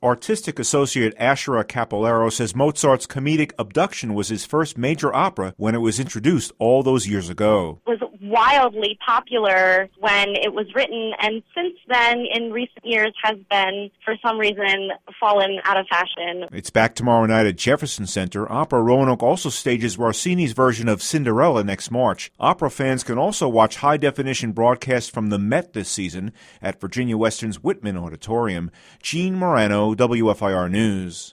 Artistic associate Ashera Capolero says Mozart's comedic Abduction was his first major opera when it was introduced all those years ago. It was wildly popular when it was written, and since then, in recent years, has been, for some reason, fallen out of fashion. It's back tomorrow night at Jefferson Center. Opera Roanoke also stages Rossini's version of Cinderella next March. Opera fans can also watch high-definition broadcasts from the Met this season at Virginia Western's Whitman Auditorium. Gene Morano, WFIR News.